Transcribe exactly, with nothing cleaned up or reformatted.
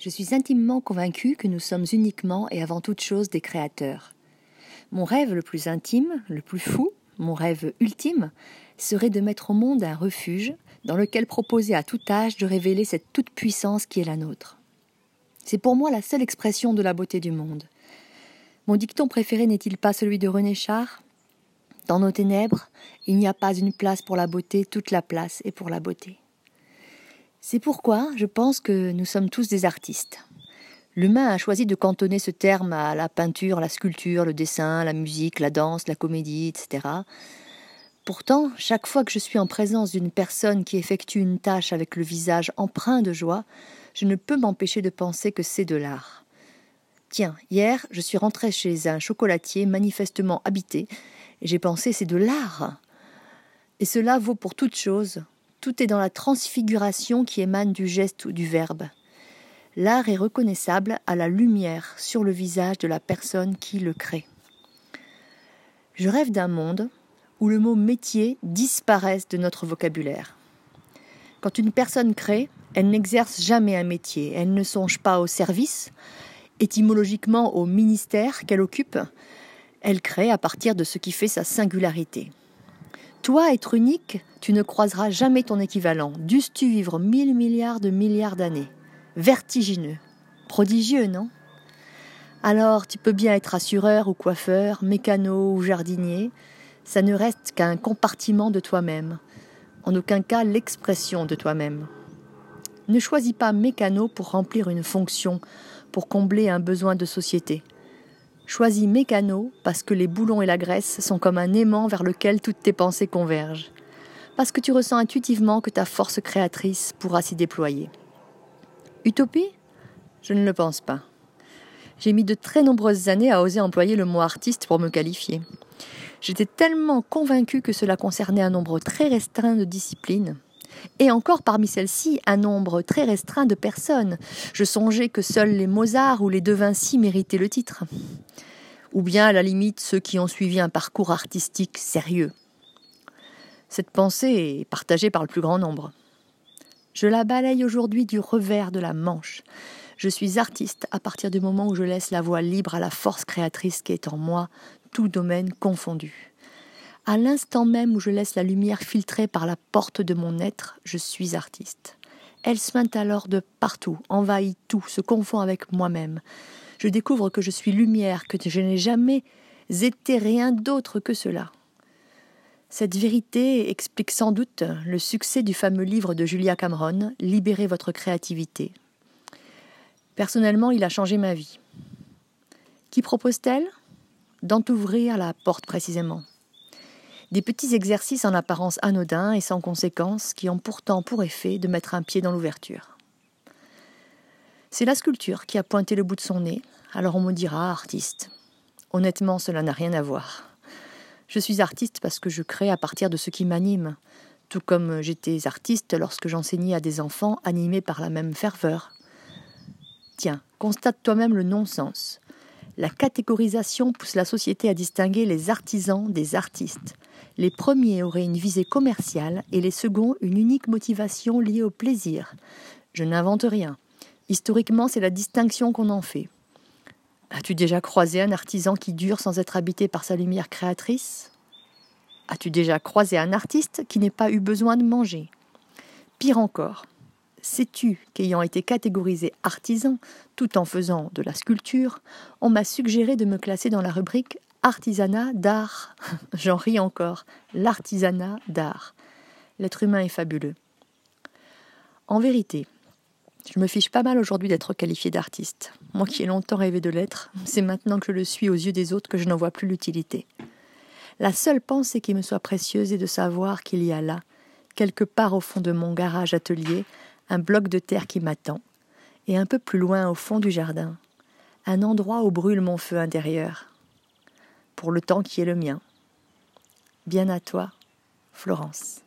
Je suis intimement convaincue que nous sommes uniquement et avant toute chose des créateurs. Mon rêve le plus intime, le plus fou, mon rêve ultime, serait de mettre au monde un refuge dans lequel proposer à tout âge de révéler cette toute-puissance qui est la nôtre. C'est pour moi la seule expression de la beauté du monde. Mon dicton préféré n'est-il pas celui de René Char ? Dans nos ténèbres, il n'y a pas une place pour la beauté, toute la place est pour la beauté. C'est pourquoi je pense que nous sommes tous des artistes. L'humain a choisi de cantonner ce terme à la peinture, la sculpture, le dessin, la musique, la danse, la comédie, et cetera. Pourtant, chaque fois que je suis en présence d'une personne qui effectue une tâche avec le visage empreint de joie, je ne peux m'empêcher de penser que c'est de l'art. Tiens, hier, je suis rentrée chez un chocolatier manifestement habité, et j'ai pensé c'est de l'art. Et cela vaut pour toute chose. Tout est dans la transfiguration qui émane du geste ou du verbe. L'art est reconnaissable à la lumière sur le visage de la personne qui le crée. Je rêve d'un monde où le mot métier disparaisse de notre vocabulaire. Quand une personne crée, elle n'exerce jamais un métier, elle ne songe pas au service, étymologiquement au ministère qu'elle occupe, elle crée à partir de ce qui fait sa singularité. Toi, être unique, tu ne croiseras jamais ton équivalent, dusses-tu vivre mille milliards de milliards d'années. Vertigineux, prodigieux, non ? Alors, tu peux bien être assureur ou coiffeur, mécano ou jardinier, ça ne reste qu'un compartiment de toi-même, en aucun cas l'expression de toi-même. Ne choisis pas mécano pour remplir une fonction, pour combler un besoin de société. Choisis mécano parce que les boulons et la graisse sont comme un aimant vers lequel toutes tes pensées convergent, parce que tu ressens intuitivement que ta force créatrice pourra s'y déployer. Utopie ? Je ne le pense pas. J'ai mis de très nombreuses années à oser employer le mot artiste pour me qualifier. J'étais tellement convaincue que cela concernait un nombre très restreint de disciplines. Et encore parmi celles-ci, un nombre très restreint de personnes. Je songeais que seuls les Mozart ou les De Vinci méritaient le titre. Ou bien, à la limite, ceux qui ont suivi un parcours artistique sérieux. Cette pensée est partagée par le plus grand nombre. Je la balaye aujourd'hui du revers de la manche. Je suis artiste à partir du moment où je laisse la voie libre à la force créatrice qui est en moi, tout domaine confondu. À l'instant même où je laisse la lumière filtrer par la porte de mon être, je suis artiste. Elle suinte alors de partout, envahit tout, se confond avec moi-même. Je découvre que je suis lumière, que je n'ai jamais été rien d'autre que cela. Cette vérité explique sans doute le succès du fameux livre de Julia Cameron, « Libérez votre créativité ». Personnellement, il a changé ma vie. Qui propose-t-elle ? D'entr'ouvrir la porte précisément. Des petits exercices en apparence anodins et sans conséquence qui ont pourtant pour effet de mettre un pied dans l'ouverture. C'est la sculpture qui a pointé le bout de son nez, alors on me dira artiste. Honnêtement, cela n'a rien à voir. Je suis artiste parce que je crée à partir de ce qui m'anime, tout comme j'étais artiste lorsque j'enseignais à des enfants animés par la même ferveur. Tiens, constate toi-même le non-sens. La catégorisation pousse la société à distinguer les artisans des artistes. Les premiers auraient une visée commerciale et les seconds une unique motivation liée au plaisir. Je n'invente rien. Historiquement, c'est la distinction qu'on en fait. As-tu déjà croisé un artisan qui dure sans être habité par sa lumière créatrice ? As-tu déjà croisé un artiste qui n'ait pas eu besoin de manger ? Pire encore, sais-tu qu'ayant été catégorisé artisan, tout en faisant de la sculpture, on m'a suggéré de me classer dans la rubrique artisanat d'art. J'en ris encore, l'artisanat d'art. L'être humain est fabuleux. En vérité, je me fiche pas mal aujourd'hui d'être qualifiée d'artiste. Moi qui ai longtemps rêvé de l'être, c'est maintenant que je le suis aux yeux des autres que je n'en vois plus l'utilité. La seule pensée qui me soit précieuse est de savoir qu'il y a là, quelque part au fond de mon garage-atelier, un bloc de terre qui m'attend, et un peu plus loin au fond du jardin, un endroit où brûle mon feu intérieur, pour le temps qui est le mien. Bien à toi, Florence.